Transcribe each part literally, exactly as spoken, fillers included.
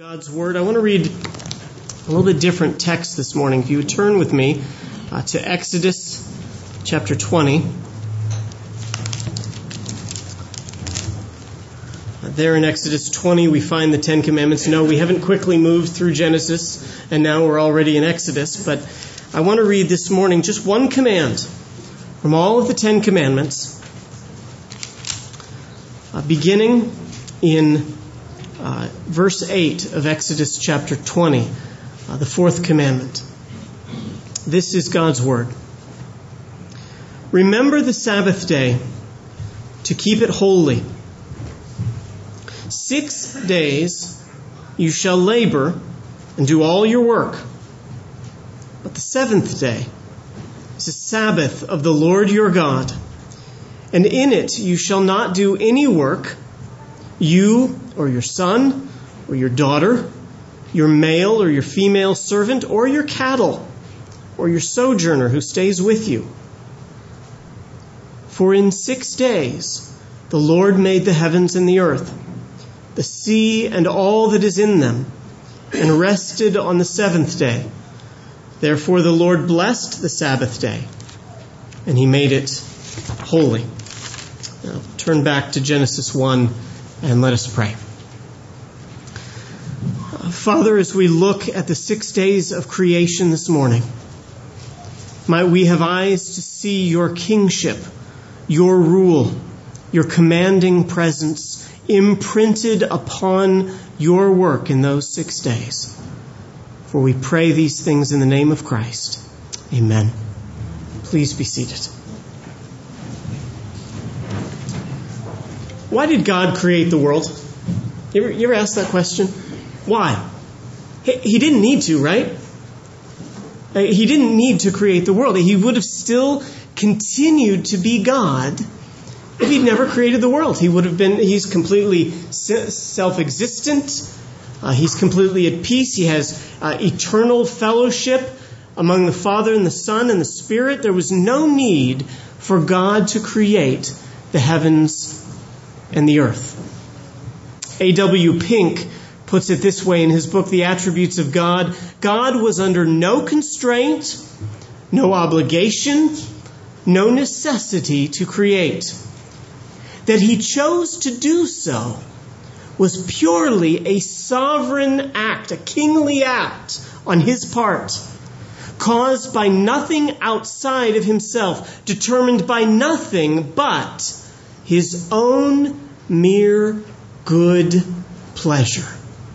God's Word. I want to read a little bit different text this morning. If you would turn with me uh, to Exodus chapter twenty. Uh, there in Exodus twenty we find the Ten Commandments. No, we haven't quickly moved through Genesis and now we're already in Exodus, but I want to read this morning just one command from all of the Ten Commandments, uh, beginning in Uh, verse eight of Exodus chapter twenty, uh, the fourth commandment. This is God's word. Remember the Sabbath day to keep it holy. Six days you shall labor and do all your work. But the seventh day is a Sabbath of the Lord your God, and in it you shall not do any work, you or your son or your daughter, your male or your female servant, or your cattle, or your sojourner who stays with you. For in six days the Lord made the heavens and the earth, the sea and all that is in them, and rested on the seventh day. Therefore the Lord blessed the Sabbath day, and he made it holy. Now turn back to Genesis one and let us pray. Father, as we look at the six days of creation this morning, might we have eyes to see your kingship, your rule, your commanding presence imprinted upon your work in those six days. For we pray these things in the name of Christ. Amen. Please be seated. Why did God create the world? You ever, you ever ask that question? Why? He, he didn't need to, right? He didn't need to create the world. He would have still continued to be God if he'd never created the world. He would have been, he's completely self-existent. Uh, he's completely at peace. He has uh, eternal fellowship among the Father and the Son and the Spirit. There was no need for God to create the heavens and the earth. A W Pink puts it this way in his book, The Attributes of God. God was under no constraint, no obligation, no necessity to create. That he chose to do so was purely a sovereign act, a kingly act on his part, caused by nothing outside of himself, determined by nothing but his own mere good pleasure.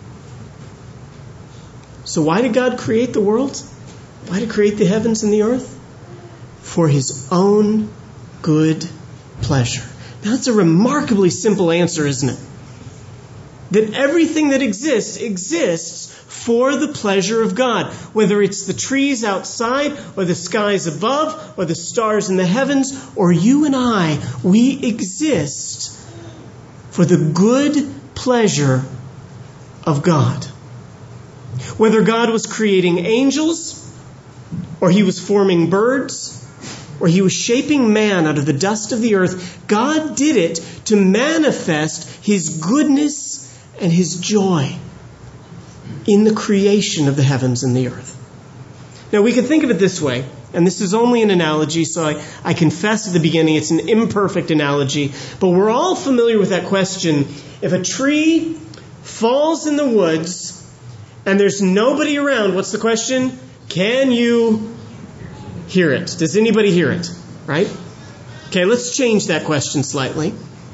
So why did God create the world? Why did he create the heavens and the earth? For his own good pleasure. Now that's a remarkably simple answer, isn't it? That everything that exists, exists for the pleasure of God. Whether it's the trees outside, or the skies above, or the stars in the heavens, or you and I, we exist for the good pleasure of God. Whether God was creating angels, or he was forming birds, or he was shaping man out of the dust of the earth, God did it to manifest his goodness and his joy in the creation of the heavens and the earth. Now we can think of it this way, and this is only an analogy, so I, I confess at the beginning it's an imperfect analogy, but we're all familiar with that question. If a tree falls in the woods and there's nobody around, what's the question? Can you hear it? Does anybody hear it? Right? Okay, let's change that question slightly.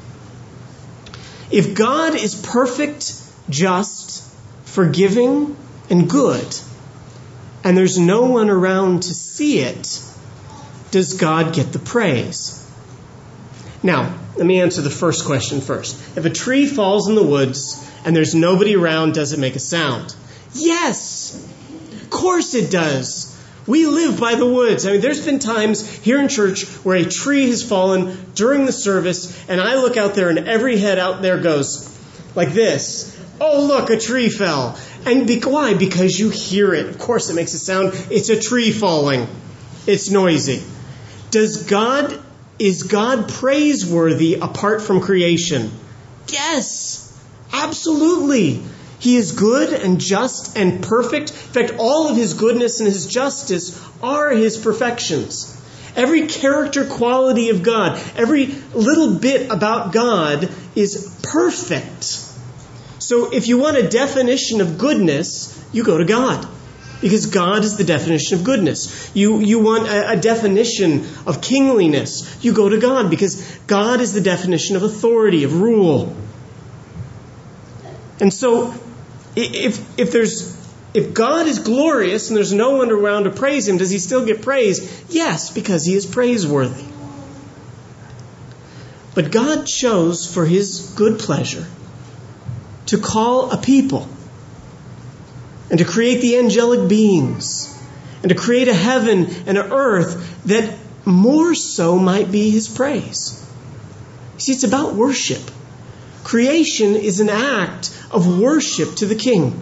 If God is perfect, just, forgiving, and good, and there's no one around to see it, does God get the praise? Now, let me answer the first question first. If a tree falls in the woods and there's nobody around, does it make a sound? Yes! Of course it does. We live by the woods. I mean, there's been times here in church where a tree has fallen during the service, and I look out there and every head out there goes like this. Oh, look, a tree fell. And be- why? Because you hear it. Of course it makes a sound. It's a tree falling. It's noisy. Does God, is God praiseworthy apart from creation? Yes, absolutely. He is good and just and perfect. In fact, all of his goodness and his justice are his perfections. Every character quality of God, every little bit about God is perfect. So if you want a definition of goodness, you go to God. Because God is the definition of goodness. You, you want a, a definition of kingliness, you go to God. Because God is the definition of authority, of rule. And so if, if there's If God is glorious and there's no one around to praise him, does he still get praise? Yes, because he is praiseworthy. But God chose for his good pleasure to call a people and to create the angelic beings and to create a heaven and an earth that more so might be his praise. See, it's about worship. Creation is an act of worship to the King.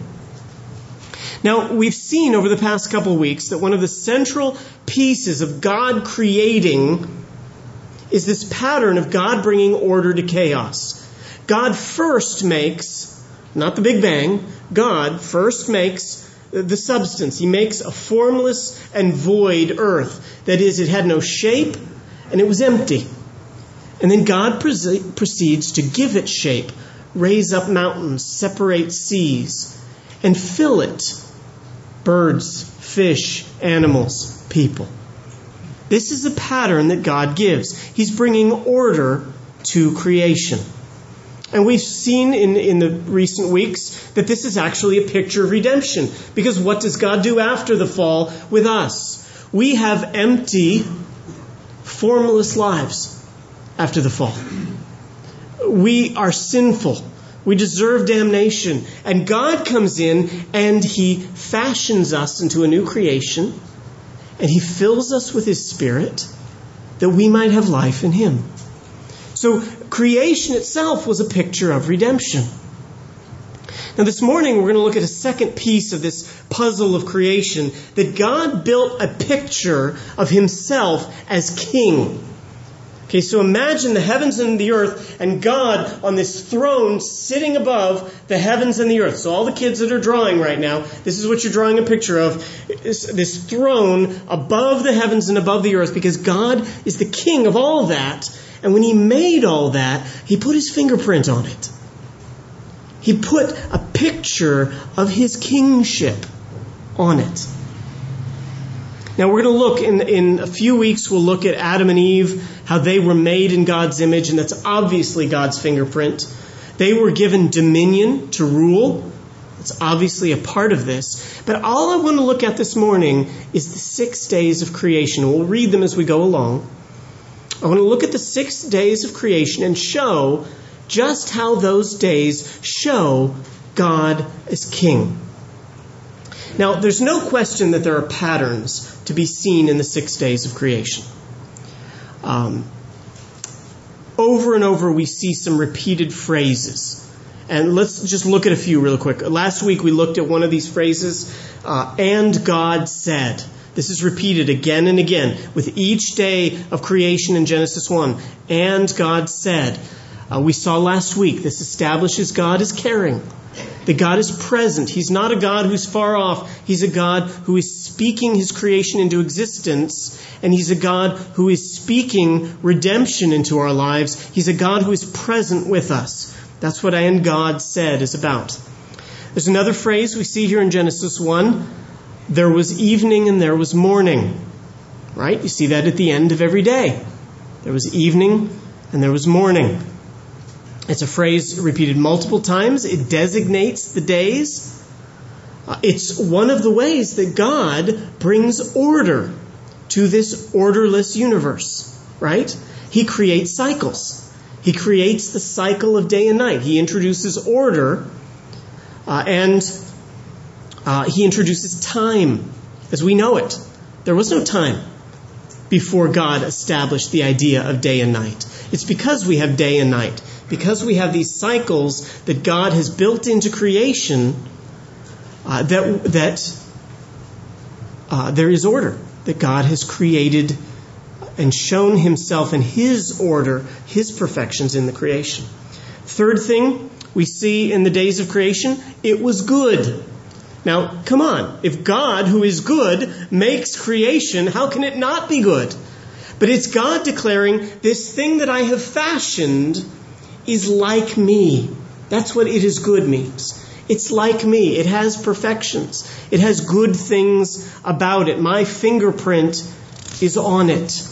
Now, we've seen over the past couple of weeks that one of the central pieces of God creating is this pattern of God bringing order to chaos. God first makes, not the Big Bang, God first makes the substance. He makes a formless and void earth. That is, it had no shape and it was empty. And then God proceeds to give it shape, raise up mountains, separate seas, and fill it. Birds, fish, animals, people. This is a pattern that God gives. He's bringing order to creation. And we've seen in, in the recent weeks that this is actually a picture of redemption. Because what does God do after the fall with us? We have empty, formless lives after the fall. We are sinful. We deserve damnation. And God comes in and he fashions us into a new creation. And he fills us with his Spirit that we might have life in him. So creation itself was a picture of redemption. Now this morning we're going to look at a second piece of this puzzle of creation. That God built a picture of himself as king. Okay, so imagine the heavens and the earth and God on this throne sitting above the heavens and the earth. So all the kids that are drawing right now, this is what you're drawing a picture of. This, this throne above the heavens and above the earth, because God is the king of all that. And when he made all that, he put his fingerprint on it. He put a picture of his kingship on it. Now we're going to look, in, in a few weeks, we'll look at Adam and Eve, how they were made in God's image, and that's obviously God's fingerprint. They were given dominion to rule. That's obviously a part of this. But all I want to look at this morning is the six days of creation. We'll read them as we go along. I want to look at the six days of creation and show just how those days show God as king. Now, there's no question that there are patterns to be seen in the six days of creation. Um, over and over we see some repeated phrases. And let's just look at a few real quick. Last week we looked at one of these phrases, uh, and God said. This is repeated again and again with each day of creation in Genesis one. And God said. Uh, we saw last week this establishes God as caring. That God is present. He's not a God who's far off. He's a God who is speaking his creation into existence. And he's a God who is speaking redemption into our lives. He's a God who is present with us. That's what "and God said" is about. There's another phrase we see here in Genesis one. There was evening and there was morning. Right? You see that at the end of every day. There was evening and there was morning. It's a phrase repeated multiple times. It designates the days. Uh, it's one of the ways that God brings order to this orderless universe, right? He creates cycles. He creates the cycle of day and night. He introduces order uh, and uh, he introduces time as we know it. There was no time before God established the idea of day and night. It's because we have day and night. Because we have these cycles that God has built into creation, uh, that that uh, there is order. That God has created and shown himself and his order, his perfections in the creation. Third thing, We see in the days of creation, it was good. Now, come on. If God, who is good, makes creation, how can it not be good? But it's God declaring, this thing that I have fashioned is like me. That's what it is good means. It's like me. It has perfections. It has good things about it. My fingerprint is on it.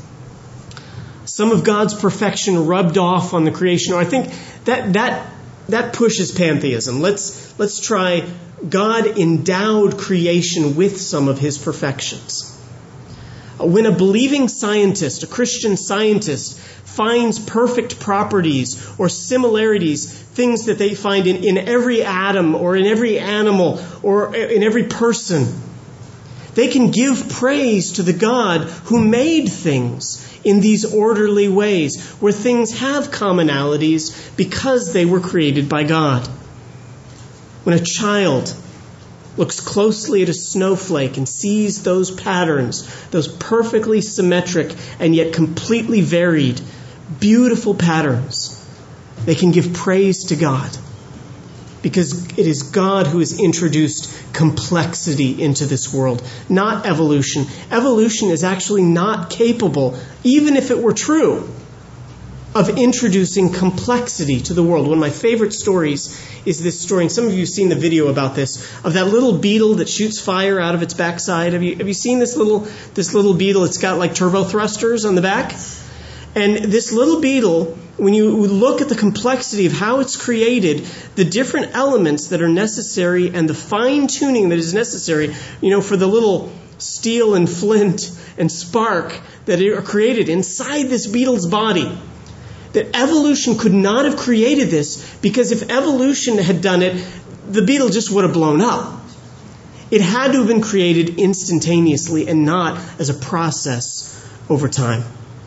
Some of God's perfection rubbed off on the creation. Or I think that that that pushes pantheism. Let's let's try God endowed creation with some of his perfections. When a believing scientist, a Christian scientist, finds perfect properties or similarities, things that they find in, in every atom or in every animal or in every person, they can give praise to the God who made things in these orderly ways, where things have commonalities because they were created by God. When a child looks closely at a snowflake and sees those patterns, those perfectly symmetric and yet completely varied, beautiful patterns, they can give praise to God, because it is God who has introduced complexity into this world, not evolution. Evolution is actually not capable, even if it were true, of introducing complexity to the world. One of my favorite stories is this story, and some of you have seen the video about this, of that little beetle that shoots fire out of its backside. Have you have you seen this little this little beetle? It's got like turbo thrusters on the back. And this little beetle, when you look at the complexity of how it's created, the different elements that are necessary and the fine-tuning that is necessary, you know, for the little steel and flint and spark that are created inside this beetle's body, that evolution could not have created this, because if evolution had done it, the beetle just would have blown up. It had to have been created instantaneously and not as a process over time.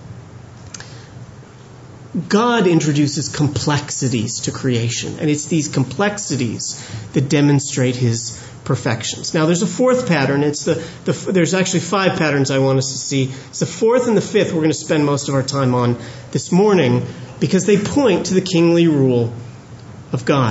God introduces complexities to creation, and it's these complexities that demonstrate his perfections. Now, there's a fourth pattern. It's the, the there's actually five patterns I want us to see. It's the fourth and the fifth we're going to spend most of our time on this morning, because they point to the kingly rule of God.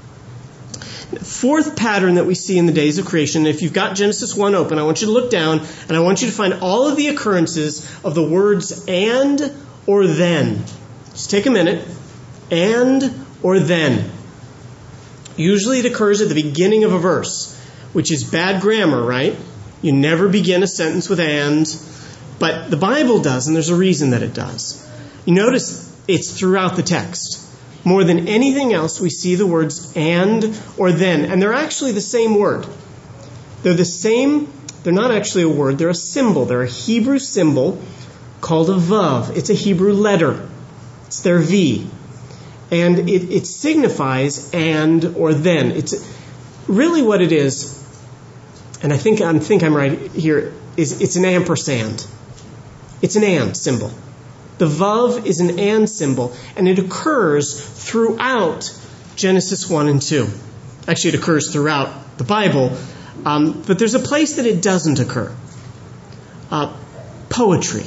The fourth pattern that we see in the days of creation, if you've got Genesis one open, I want you to look down, and I want you to find all of the occurrences of the words and or then. Just take a minute. And or then. Usually it occurs at the beginning of a verse, which is bad grammar, right? You never begin a sentence with and, but the Bible does, and there's a reason that it does. You notice it's throughout the text. More than anything else, we see the words and or then, and they're actually the same word. They're the same, they're not actually a word, they're a symbol. They're a Hebrew symbol called a vav. It's a Hebrew letter. It's their V. And it, it signifies and or then. It's really what it is, and I think, I think I'm right here, is it's an ampersand. It's an and symbol. The vav is an and symbol, and it occurs throughout Genesis one and two. Actually, it occurs throughout the Bible, um, but there's a place that it doesn't occur. Uh, poetry.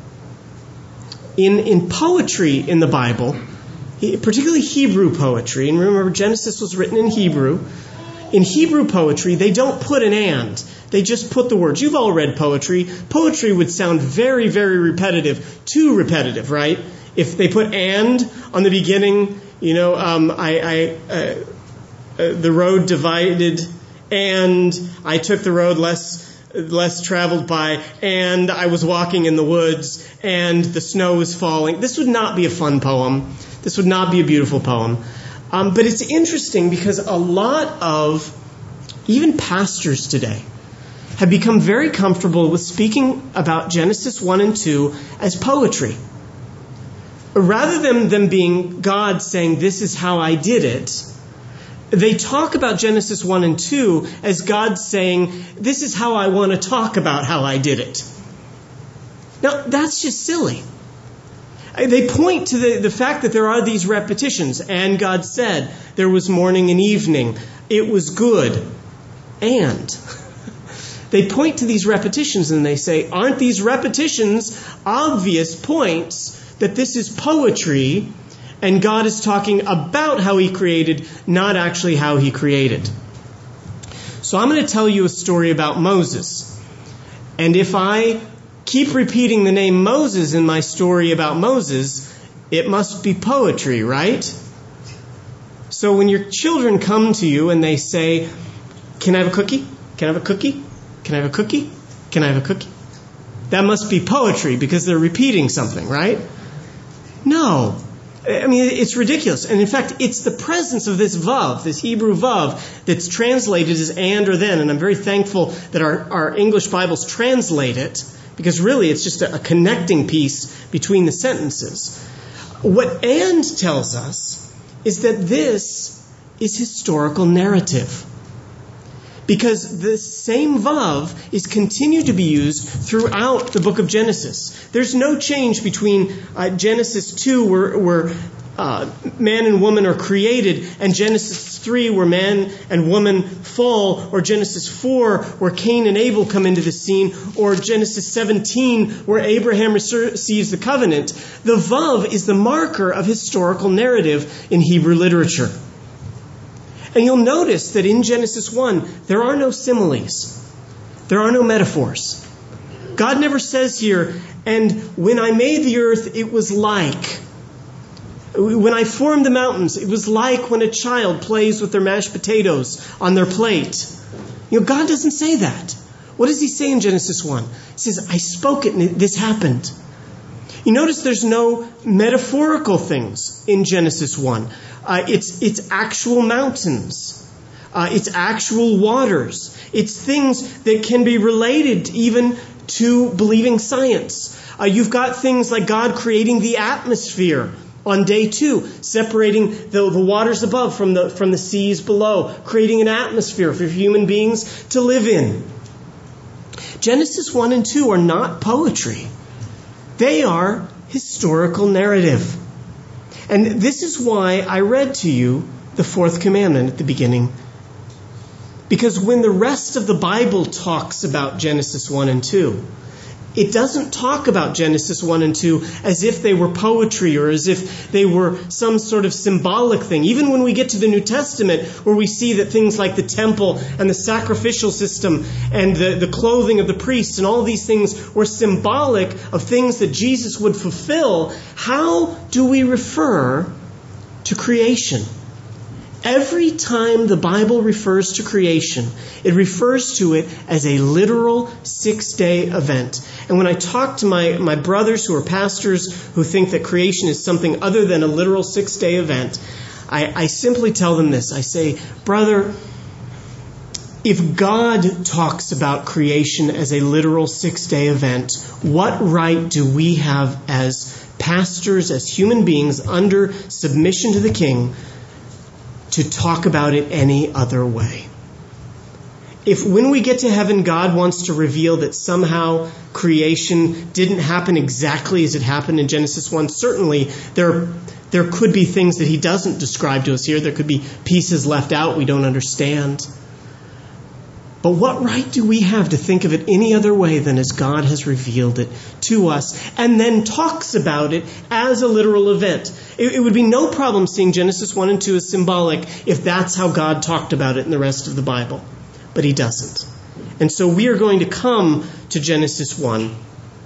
In, in poetry in the Bible, particularly Hebrew poetry, and remember Genesis was written in Hebrew. In Hebrew poetry, they don't put an and. They just put the words. You've all read poetry. Poetry would sound very, very repetitive. Too repetitive, right? If they put and on the beginning, you know, um, I, I uh, uh, the road divided, and I took the road less less traveled by, and I was walking in the woods, and the snow was falling. This would not be a fun poem. This would not be a beautiful poem. Um, but it's interesting because a lot of, even pastors today, have become very comfortable with speaking about Genesis one and two as poetry. Rather than them being God saying, this is how I did it, they talk about Genesis one and two as God saying, this is how I want to talk about how I did it. Now, that's just silly. They point to the, the fact that there are these repetitions. And God said, there was morning and evening. It was good. And they point to these repetitions and they say, aren't these repetitions obvious points that this is poetry? And God is talking about how he created, not actually how he created. So I'm going to tell you a story about Moses. And if I keep repeating the name Moses in my story about Moses, it must be poetry, right? So when your children come to you and they say, "Can I have a cookie? Can I have a cookie? Can I have a cookie? Can I have a cookie?" That must be poetry because they're repeating something, right? No. I mean, it's ridiculous. And in fact, it's the presence of this vav, this Hebrew vav, that's translated as and or then. And I'm very thankful that our, our English Bibles translate it, because really it's just a, a connecting piece between the sentences. What and tells us is that this is historical narrative. Because the same vav is continued to be used throughout the book of Genesis. There's no change between uh, Genesis two, where, where uh, man and woman are created, and Genesis three, where man and woman fall, or Genesis four, where Cain and Abel come into the scene, or Genesis seventeen, where Abraham receives the covenant. The vav is the marker of historical narrative in Hebrew literature. And you'll notice that in Genesis one, there are no similes. There are no metaphors. God never says here, "And when I made the earth, it was like. When I formed the mountains, it was like when a child plays with their mashed potatoes on their plate." You know, God doesn't say that. What does he say in Genesis one? He says, "I spoke it and this happened." You notice there's no metaphorical things in Genesis one. Uh, it's it's actual mountains. Uh, it's actual waters. It's things that can be related even to believing science. Uh, you've got things like God creating the atmosphere on day two, separating the, the waters above from the from the seas below, creating an atmosphere for human beings to live in. Genesis one and two are not poetry. They are historical narrative. And this is why I read to you the fourth commandment at the beginning. Because when the rest of the Bible talks about Genesis one and two, it doesn't talk about Genesis one and two as if they were poetry or as if they were some sort of symbolic thing. Even when we get to the New Testament, where we see that things like the temple and the sacrificial system and the, the clothing of the priests and all these things were symbolic of things that Jesus would fulfill, how do we refer to creation? Every time the Bible refers to creation, it refers to it as a literal six-day event. And when I talk to my, my brothers who are pastors who think that creation is something other than a literal six-day event, I, I simply tell them this. I say, "Brother, if God talks about creation as a literal six-day event, what right do we have as pastors, as human beings under submission to the King, to talk about it any other way?" If when we get to heaven, God wants to reveal that somehow creation didn't happen exactly as it happened in Genesis one, certainly there, there could be things that he doesn't describe to us here. There could be pieces left out we don't understand. But what right do we have to think of it any other way than as God has revealed it to us and then talks about it as a literal event? It, it would be no problem seeing Genesis one and two as symbolic if that's how God talked about it in the rest of the Bible. But he doesn't. And so we are going to come to Genesis one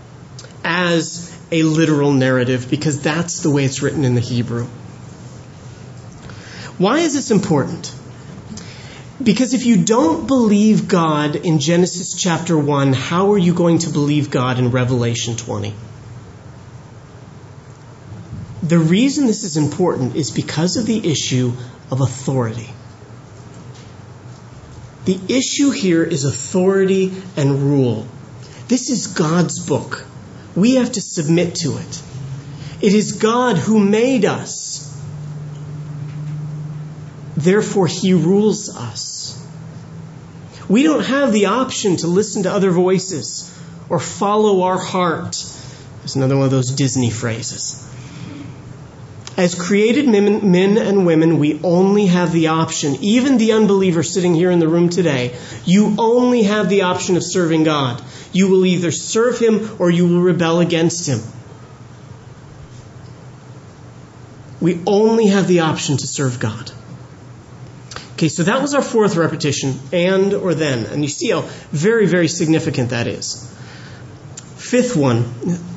as a literal narrative because that's the way it's written in the Hebrew. Why is this important? Because if you don't believe God in Genesis chapter one, how are you going to believe God in Revelation twenty? The reason this is important is because of the issue of authority. The issue here is authority and rule. This is God's book. We have to submit to it. It is God who made us. Therefore, he rules us. We don't have the option to listen to other voices or follow our heart. There's another one of those Disney phrases. As created men, men and women, we only have the option, even the unbeliever sitting here in the room today, you only have the option of serving God. You will either serve him or you will rebel against him. We only have the option to serve God. Okay, so that was our fourth repetition, and or then. And you see how very, very significant that is. Fifth one,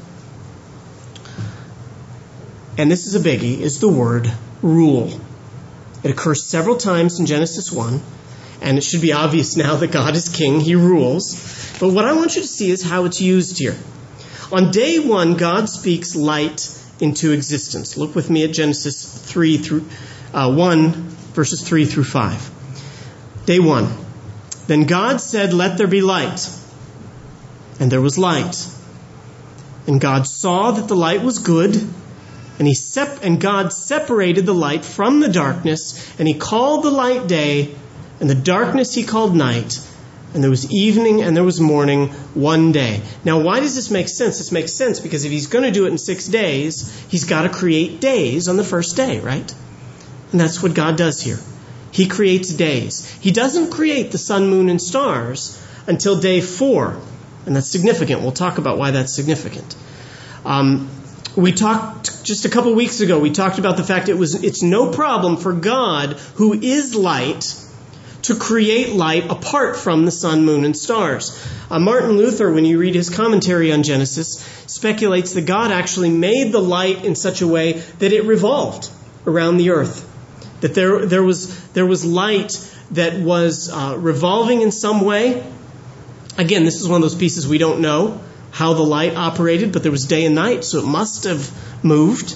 and this is a biggie, is the word rule. It occurs several times in Genesis one, and it should be obvious now that God is king, he rules. But what I want you to see is how it's used here. On day one, God speaks light into existence. Look with me at Genesis three through uh, one, verses three through five. Day one. Then God said, "Let there be light." And there was light. And God saw that the light was good. And he sep- and God separated the light from the darkness. And he called the light day, and the darkness he called night. And there was evening and there was morning one day. Now, why does this make sense? This makes sense because if he's going to do it in six days, he's got to create days on the first day, right? And that's what God does here. He creates days. He doesn't create the sun, moon, and stars until day four. And that's significant. We'll talk about why that's significant. Um, we talked just a couple weeks ago, we talked about the fact it was it's no problem for God, who is light, to create light apart from the sun, moon, and stars. Uh, Martin Luther, when you read his commentary on Genesis, speculates that God actually made the light in such a way that it revolved around the earth. That there, there was there was light that was uh, revolving in some way. Again, this is one of those pieces we don't know how the light operated, but there was day and night, so it must have moved.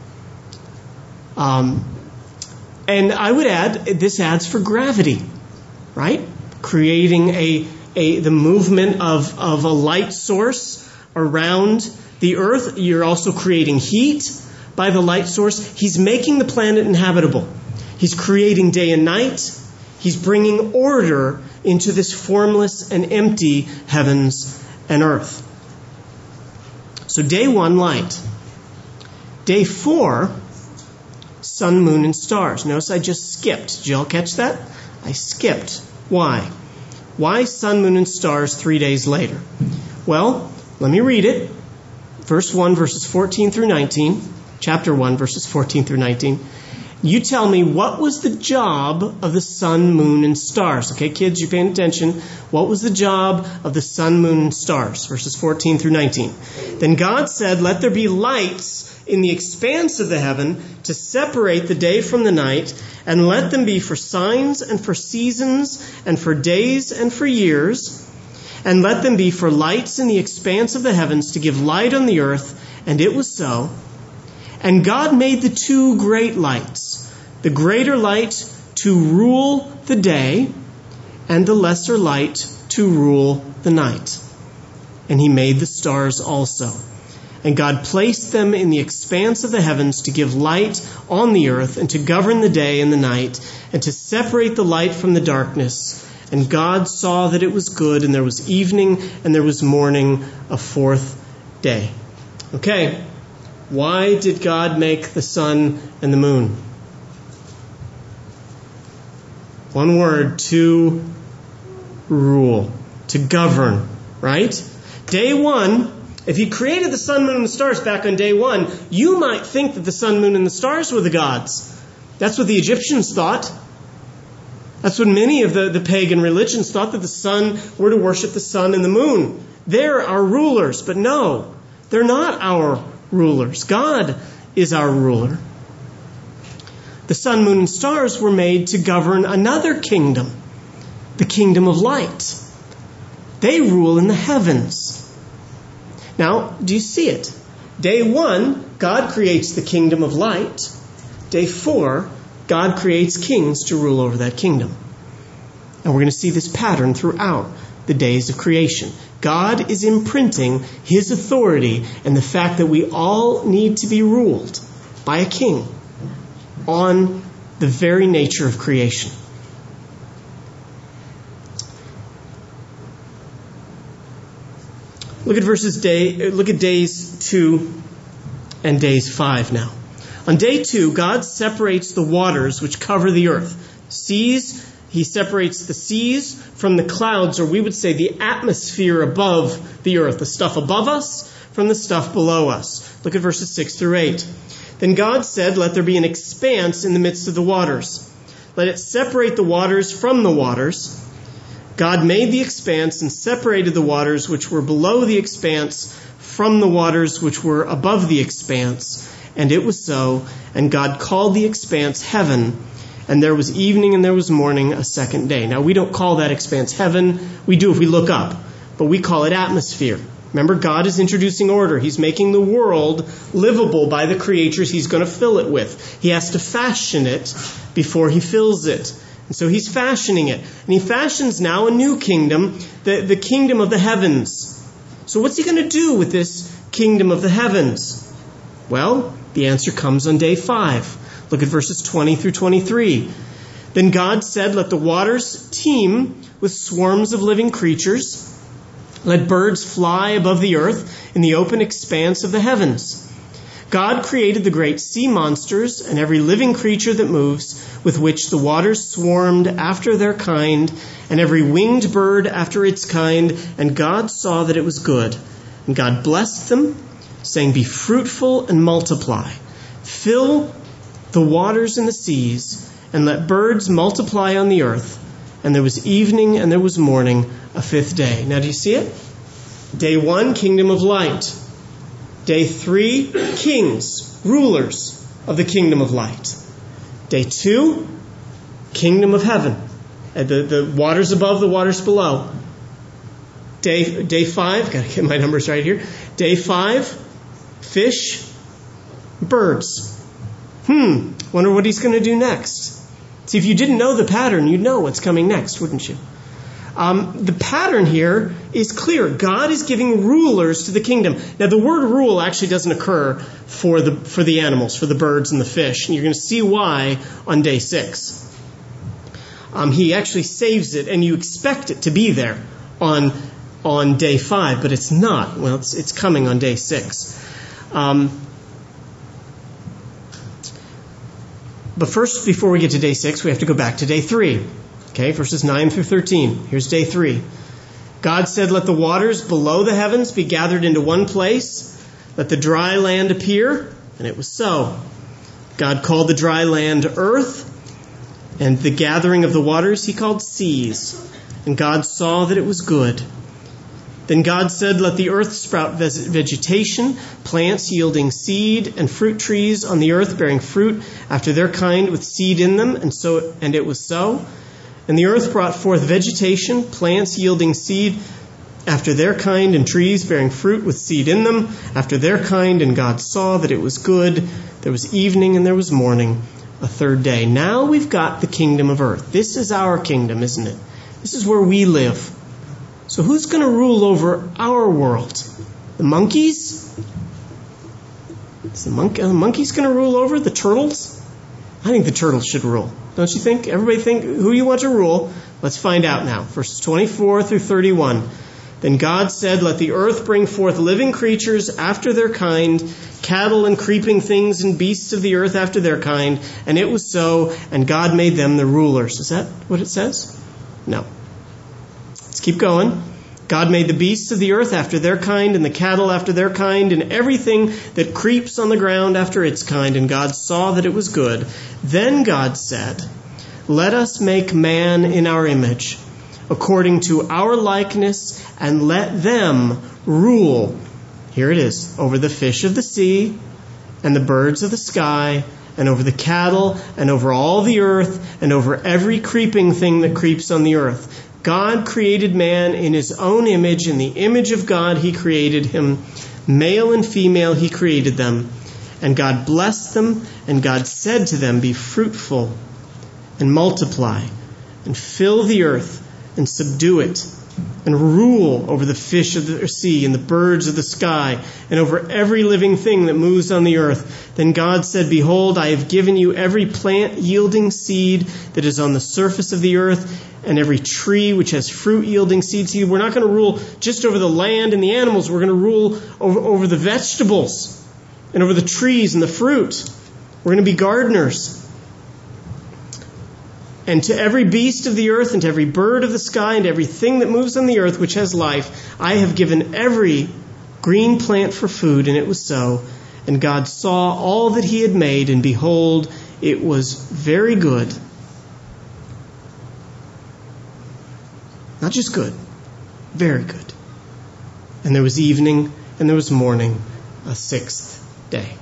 Um, and I would add, this adds for gravity, right? Creating a a the movement of, of a light source around the earth. You're also creating heat by the light source. He's making the planet inhabitable. He's creating day and night. He's bringing order into this formless and empty heavens and earth. So day one, light. Day four, sun, moon, and stars. Notice I just skipped. Did you all catch that? I skipped. Why? Why sun, moon, and stars three days later? Well, let me read it. Verse one, verses fourteen through nineteen. Chapter one, verses fourteen through nineteen. You tell me, what was the job of the sun, moon, and stars? Okay, kids, you paying attention. What was the job of the sun, moon, and stars? Verses fourteen through nineteen. Then God said, "Let there be lights in the expanse of the heaven to separate the day from the night, and let them be for signs and for seasons and for days and for years, and let them be for lights in the expanse of the heavens to give light on the earth." And it was so. And God made the two great lights, the greater light to rule the day, and the lesser light to rule the night. And he made the stars also. And God placed them in the expanse of the heavens to give light on the earth, and to govern the day and the night, and to separate the light from the darkness. And God saw that it was good, and there was evening, and there was morning, a fourth day. Okay. Why did God make the sun and the moon? One word, to rule, to govern, right? Day one, if he created the sun, moon, and the stars back on day one, you might think that the sun, moon, and the stars were the gods. That's what the Egyptians thought. That's what many of the, the pagan religions thought, that the sun were to worship the sun and the moon. They're our rulers, but no, they're not our rulers. God is our ruler. The sun, moon, and stars were made to govern another kingdom, the kingdom of light. They rule in the heavens. Now, do you see it? Day one, God creates the kingdom of light. Day four, God creates kings to rule over that kingdom. And we're going to see this pattern throughout the days of creation. God is imprinting his authority and the fact that we all need to be ruled by a king on the very nature of creation. Look at verses day. Look at days two and days five now. On day two, God separates the waters which cover the earth. Seas. He separates the seas from the clouds, or we would say the atmosphere above the earth, the stuff above us from the stuff below us. Look at verses six through eight. Then God said, "Let there be an expanse in the midst of the waters. Let it separate the waters from the waters." God made the expanse and separated the waters which were below the expanse from the waters which were above the expanse. And it was so. And God called the expanse heaven. And there was evening and there was morning, a second day. Now, we don't call that expanse heaven. We do if we look up. But we call it atmosphere. Remember, God is introducing order. He's making the world livable by the creatures He's going to fill it with. He has to fashion it before He fills it. And so He's fashioning it. And He fashions now a new kingdom, the, the kingdom of the heavens. So what's He going to do with this kingdom of the heavens? Well, the answer comes on day five. Look at verses twenty through twenty-three. Then God said, "Let the waters teem with swarms of living creatures. Let birds fly above the earth in the open expanse of the heavens." God created the great sea monsters and every living creature that moves, with which the waters swarmed after their kind, and every winged bird after its kind. And God saw that it was good. And God blessed them, saying, "Be fruitful and multiply. Fill the waters in the seas, and let birds multiply on the earth." And there was evening and there was morning, a fifth day. Now, do you see it? Day one, kingdom of light. Day three, kings, rulers of the kingdom of light. Day two, kingdom of heaven. The, the waters above, the waters below. Day, day five, got to get my numbers right here. Day five, fish, birds. Hmm, wonder what He's going to do next. See, if you didn't know the pattern, you'd know what's coming next, wouldn't you? Um, the pattern here is clear. God is giving rulers to the kingdom. Now, the word rule actually doesn't occur for the for the animals, for the birds and the fish. And you're going to see why on day six. Um, he actually saves it, and you expect it to be there on on day five, but it's not. Well, it's it's coming on day six. Um, but first, before we get to day six, we have to go back to day three. Okay, verses nine through thirteen. Here's day three. God said, "Let the waters below the heavens be gathered into one place. Let the dry land appear." And it was so. God called the dry land earth, and the gathering of the waters He called seas. And God saw that it was good. Then God said, "Let the earth sprout vegetation, plants yielding seed, and fruit trees on the earth bearing fruit after their kind with seed in them." And so, and it was so. And the earth brought forth vegetation, plants yielding seed after their kind, and trees bearing fruit with seed in them after their kind. And God saw that it was good. There was evening and there was morning, a third day. Now we've got the kingdom of earth. This is our kingdom, isn't it? This is where we live. So who's going to rule over our world? The monkeys? Is the, mon- uh, the monkeys going to rule over the turtles? I think the turtles should rule. Don't you think? Everybody think who you want to rule? Let's find out now. Verses twenty-four through thirty-one. Then God said, "Let the earth bring forth living creatures after their kind, cattle and creeping things and beasts of the earth after their kind." And it was so, and God made them the rulers. Is that what it says? No. Let's keep going. God made the beasts of the earth after their kind, and the cattle after their kind, and everything that creeps on the ground after its kind. And God saw that it was good. Then God said, "Let us make man in our image, according to our likeness, and let them rule." Here it is. "Over the fish of the sea, and the birds of the sky, and over the cattle, and over all the earth, and over every creeping thing that creeps on the earth." God created man in His own image. In the image of God He created him. Male and female He created them. And God blessed them, and God said to them, "Be fruitful and multiply, and fill the earth, and subdue it, and rule over the fish of the sea, and the birds of the sky, and over every living thing that moves on the earth." Then God said, "Behold, I have given you every plant yielding seed that is on the surface of the earth, and every tree which has fruit yielding seed." See, we're not going to rule just over the land and the animals. We're going to rule over, over the vegetables and over the trees and the fruit. We're going to be gardeners. "And to every beast of the earth, and to every bird of the sky, and to everything that moves on the earth which has life, I have given every green plant for food." And it was so. And God saw all that he had made, and behold, it was very good. Not just good, very good. And there was evening, and there was morning, a sixth day.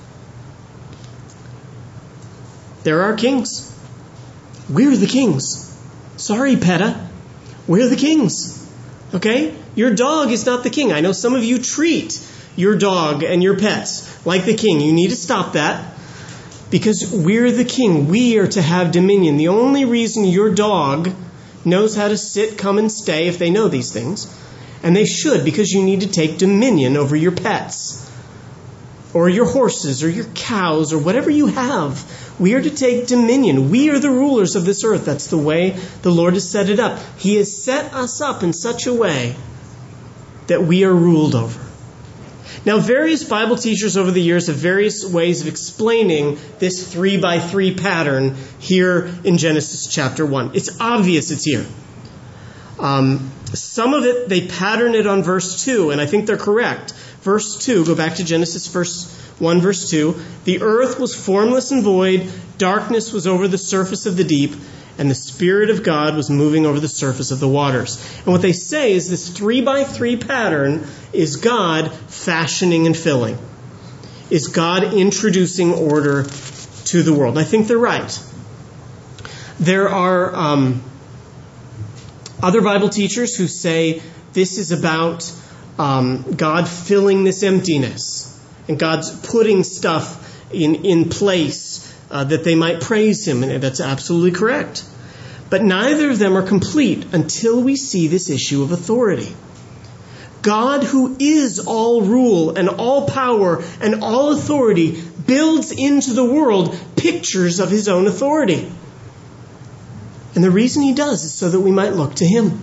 There are kings. We're the kings. Sorry, PETA. We're the kings. Okay? Your dog is not the king. I know some of you treat your dog and your pets like the king. You need to stop that. Because we're the king. We are to have dominion. The only reason your dog knows how to sit, come, and stay, if they know these things, and they should, because you need to take dominion over your pets, or your horses, or your cows, or whatever you have. We are to take dominion. We are the rulers of this earth. That's the way the Lord has set it up. He has set us up in such a way that we are ruled over. Now, various Bible teachers over the years have various ways of explaining this three by three pattern here in Genesis chapter one. It's obvious it's here. Um, some of it, they pattern it on verse two, and I think they're correct. Verse two, go back to Genesis verse one, verse two. The earth was formless and void, darkness was over the surface of the deep, and the Spirit of God was moving over the surface of the waters. And what they say is this three by three pattern is God fashioning and filling. Is God introducing order to the world. And I think they're right. There are um, other Bible teachers who say this is about um, God filling this emptiness. And God's putting stuff in, in place Uh, that they might praise him, and that's absolutely correct. But neither of them are complete until we see this issue of authority. God, who is all rule and all power and all authority, builds into the world pictures of his own authority. And the reason he does is so that we might look to him.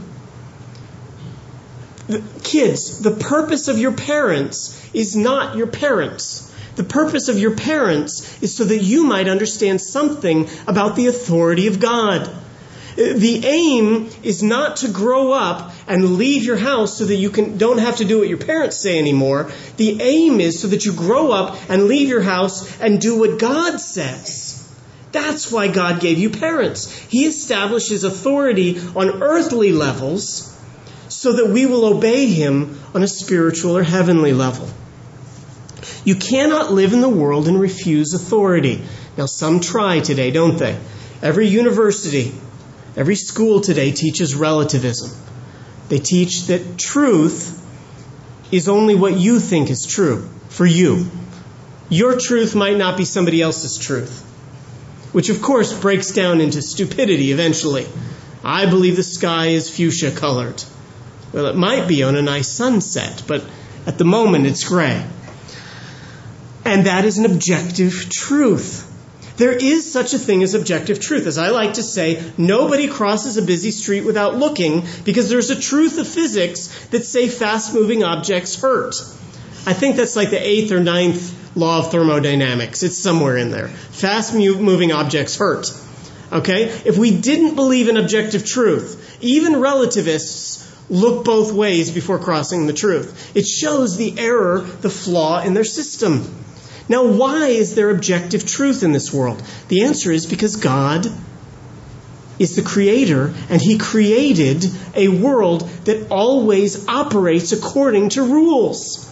The, kids, the purpose of your parents is not your parents. The purpose of your parents is so that you might understand something about the authority of God. The aim is not to grow up and leave your house so that you can don't have to do what your parents say anymore. The aim is so that you grow up and leave your house and do what God says. That's why God gave you parents. He establishes authority on earthly levels so that we will obey him on a spiritual or heavenly level. You cannot live in the world and refuse authority. Now, some try today, don't they? Every university, every school today teaches relativism. They teach that truth is only what you think is true for you. Your truth might not be somebody else's truth, which of course breaks down into stupidity eventually. I believe the sky is fuchsia colored. Well, it might be on a nice sunset, but at the moment it's gray. And that is an objective truth. There is such a thing as objective truth. As I like to say, nobody crosses a busy street without looking because there's a truth of physics that say fast-moving objects hurt. I think that's like the eighth or ninth law of thermodynamics. It's somewhere in there. Fast-moving objects hurt. Okay? If we didn't believe in objective truth, even relativists look both ways before crossing the truth. It shows the error, the flaw in their system. Now, why is there objective truth in this world? The answer is because God is the creator, and he created a world that always operates according to rules.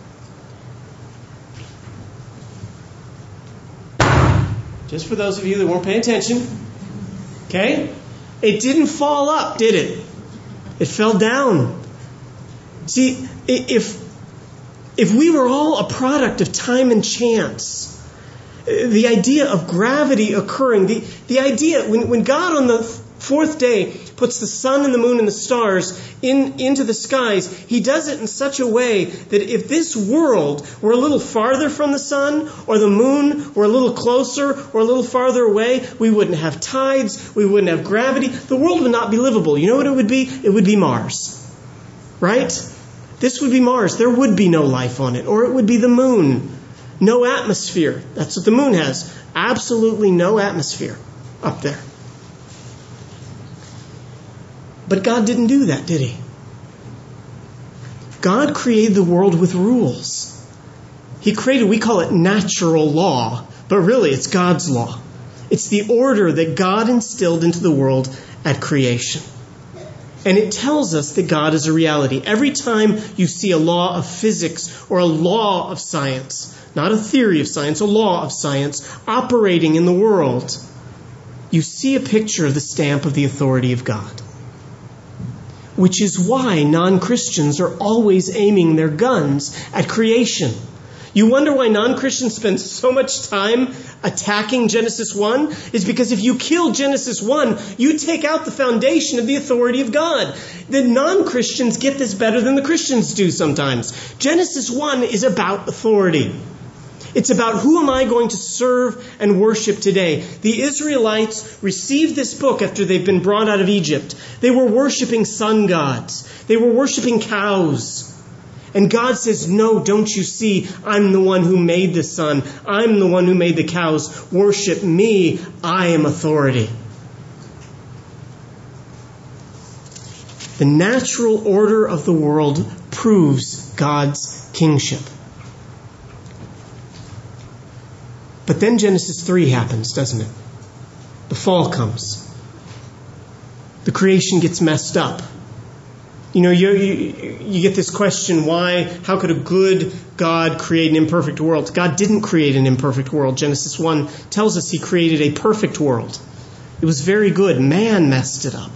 Just for those of you that weren't paying attention, okay? It didn't fall up, did it? It fell down. See, if if we were all a product of time and chance, the idea of gravity occurring, the, the idea, when, when God on the fourth day puts the sun and the moon and the stars in, into the skies, he does it in such a way that if this world were a little farther from the sun or the moon were a little closer or a little farther away, we wouldn't have tides, we wouldn't have gravity. The world would not be livable. You know what it would be? It would be Mars. Right? This would be Mars. There would be no life on it. Or it would be the moon. No atmosphere. That's what the moon has. Absolutely no atmosphere up there. But God didn't do that, did he? God created the world with rules. He created, we call it natural law, but really it's God's law. It's the order that God instilled into the world at creation. And it tells us that God is a reality. Every time you see a law of physics or a law of science, not a theory of science, a law of science operating in the world, you see a picture of the stamp of the authority of God. Which is why non-Christians are always aiming their guns at creation. You wonder why non-Christians spend so much time attacking Genesis one? Is because if you kill Genesis one, you take out the foundation of the authority of God. The non-Christians get this better than the Christians do sometimes. Genesis one is about authority. It's about who am I going to serve and worship today. The Israelites received this book after they've been brought out of Egypt. They were worshiping sun gods. They were worshiping cows. And God says, no, don't you see? I'm the one who made the sun. I'm the one who made the cows. Worship me. I am authority. The natural order of the world proves God's kingship. But then Genesis three happens, doesn't it? The fall comes. The creation gets messed up. You know, you, you, you get this question, why, how could a good God create an imperfect world? God didn't create an imperfect world. Genesis one tells us He created a perfect world. It was very good. Man messed it up.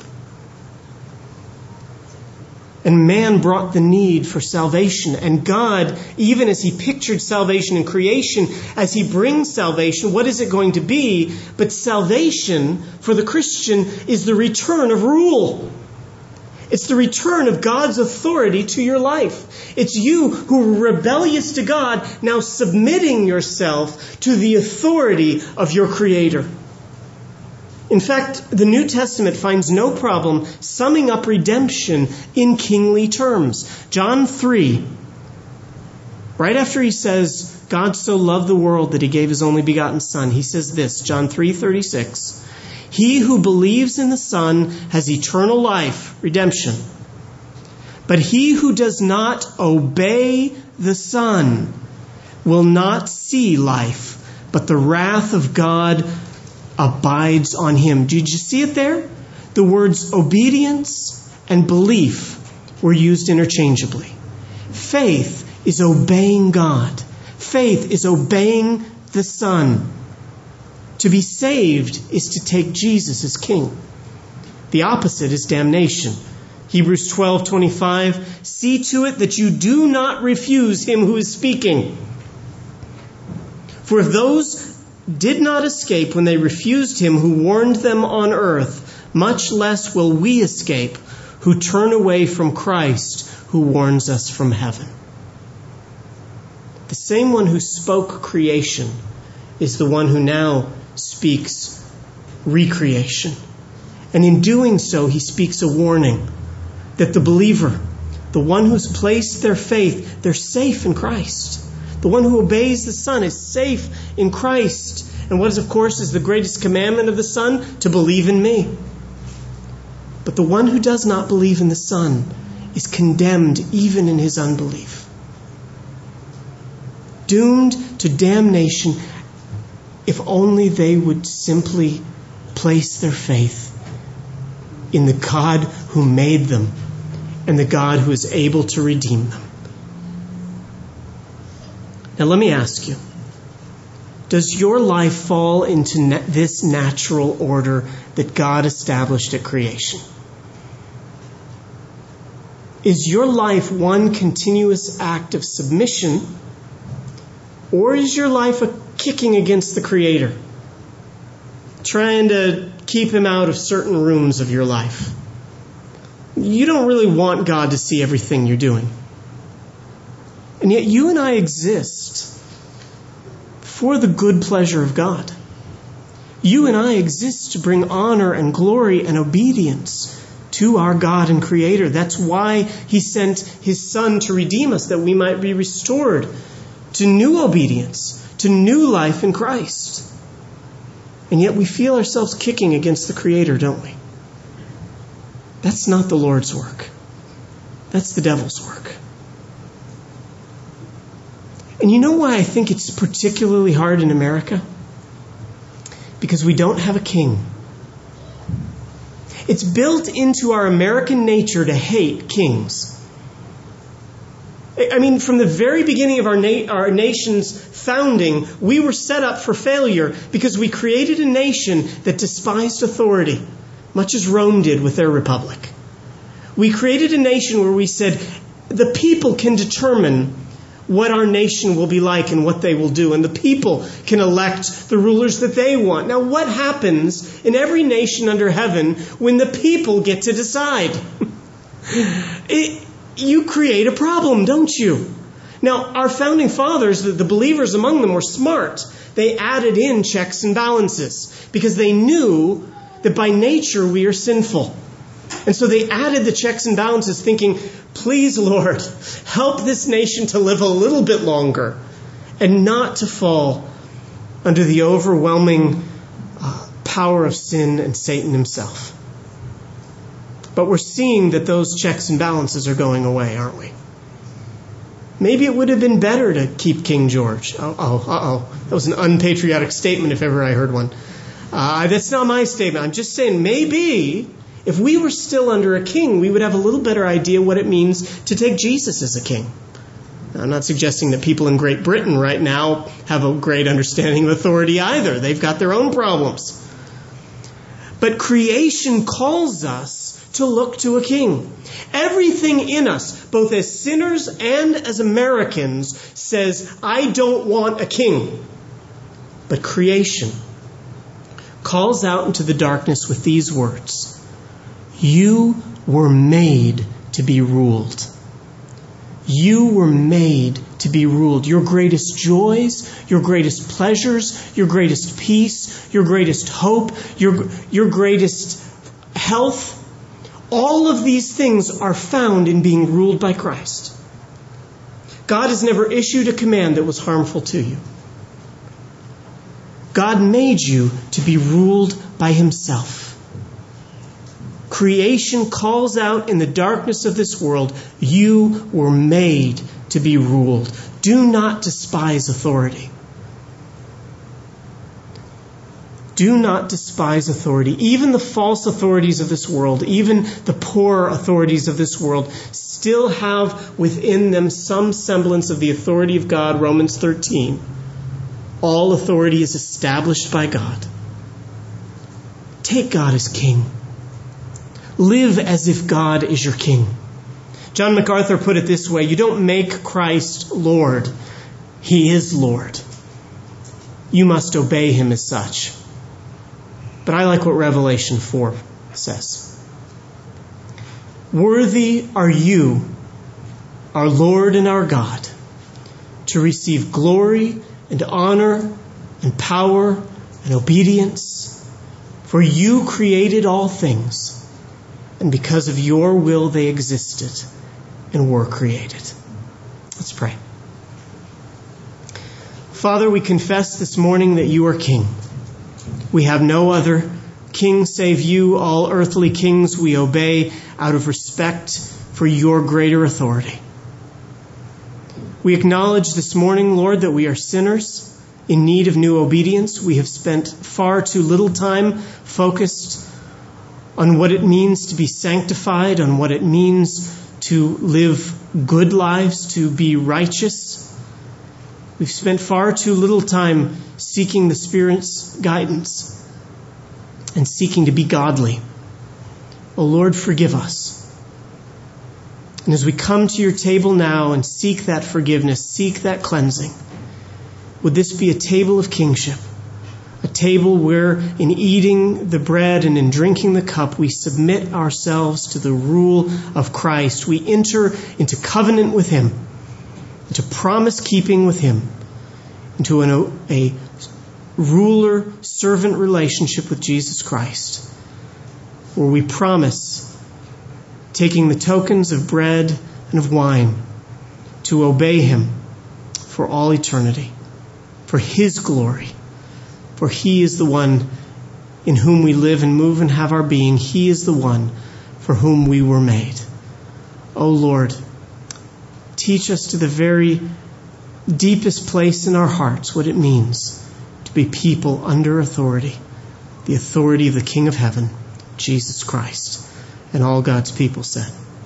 And man brought the need for salvation. And God, even as He pictured salvation in creation, as He brings salvation, what is it going to be? But salvation for the Christian is the return of rule. It's the return of God's authority to your life. It's you who are rebellious to God, now submitting yourself to the authority of your Creator. In fact, the New Testament finds no problem summing up redemption in kingly terms. John three, right after he says, God so loved the world that He gave His only begotten Son, He says this, John three thirty-six, He who believes in the Son has eternal life, redemption. But he who does not obey the Son will not see life, but the wrath of God abides on him. Did you see it there? The words obedience and belief were used interchangeably. Faith is obeying God. Faith is obeying the Son. To be saved is to take Jesus as King. The opposite is damnation. Hebrews twelve twenty-five, see to it that you do not refuse Him who is speaking. For if those did not escape when they refused Him who warned them on earth, much less will we escape who turn away from Christ who warns us from heaven. The same one who spoke creation is the one who now speaks recreation. And in doing so, He speaks a warning that the believer, the one who's placed their faith, they're safe in Christ. The one who obeys the Son is safe in Christ. And what is, of course, is the greatest commandment of the Son? To believe in me. But the one who does not believe in the Son is condemned even in his unbelief. Doomed to damnation if only they would simply place their faith in the God who made them and the God who is able to redeem them. Now let me ask you, does your life fall into na- this natural order that God established at creation? Is your life one continuous act of submission, or is your life a kicking against the Creator, trying to keep Him out of certain rooms of your life? You don't really want God to see everything you're doing. And yet you and I exist for the good pleasure of God. You and I exist to bring honor and glory and obedience to our God and Creator. That's why He sent His Son to redeem us, that we might be restored to new obedience, to new life in Christ. And yet we feel ourselves kicking against the Creator, don't we? That's not the Lord's work. That's the devil's work. And you know why I think it's particularly hard in America? Because we don't have a king. It's built into our American nature to hate kings. I mean, from the very beginning of our, na- our nation's founding, we were set up for failure because we created a nation that despised authority, much as Rome did with their republic. We created a nation where we said, the people can determine what our nation will be like and what they will do, and the people can elect the rulers that they want. Now, what happens in every nation under heaven when the people get to decide? it, you create a problem, don't you? Now, our founding fathers, the, the believers among them, were smart. They added in checks and balances because they knew that by nature we are sinful. And so they added the checks and balances thinking, please, Lord, help this nation to live a little bit longer and not to fall under the overwhelming uh, power of sin and Satan himself. But we're seeing that those checks and balances are going away, aren't we? Maybe it would have been better to keep King George. Oh, oh, uh-oh. That was an unpatriotic statement if ever I heard one. Uh, that's not my statement. I'm just saying maybe if we were still under a king, we would have a little better idea what it means to take Jesus as a king. Now, I'm not suggesting that people in Great Britain right now have a great understanding of authority either. They've got their own problems. But creation calls us to look to a king. Everything in us, both as sinners and as Americans, says, I don't want a king. But creation calls out into the darkness with these words. You were made to be ruled. You were made to be ruled. Your greatest joys, your greatest pleasures, your greatest peace, your greatest hope, your, your greatest health, all of these things are found in being ruled by Christ. God has never issued a command that was harmful to you. God made you to be ruled by himself. Creation calls out in the darkness of this world, you were made to be ruled. Do not despise authority. Do not despise authority. Even the false authorities of this world, even the poor authorities of this world, still have within them some semblance of the authority of God. Romans thirteen. All authority is established by God. Take God as king. Live as if God is your king. John MacArthur put it this way, you don't make Christ Lord. He is Lord. You must obey him as such. But I like what Revelation four says. Worthy are you, our Lord and our God, to receive glory and honor and power and obedience, for you created all things. And because of your will, they existed and were created. Let's pray. Father, we confess this morning that you are King. We have no other king save you. All earthly kings we obey out of respect for your greater authority. We acknowledge this morning, Lord, that we are sinners in need of new obedience. We have spent far too little time focused on what it means to be sanctified, on what it means to live good lives, to be righteous. We've spent far too little time seeking the Spirit's guidance and seeking to be godly. Oh Lord, forgive us. And as we come to your table now and seek that forgiveness, seek that cleansing, would this be a table of kingship? A table where in eating the bread and in drinking the cup, we submit ourselves to the rule of Christ. We enter into covenant with him, into promise-keeping with him, into an, a ruler-servant relationship with Jesus Christ, where we promise, taking the tokens of bread and of wine, to obey him for all eternity, for his glory. For he is the one in whom we live and move and have our being. He is the one for whom we were made. O Lord, teach us to the very deepest place in our hearts what it means to be people under authority, the authority of the King of Heaven, Jesus Christ. And all God's people said,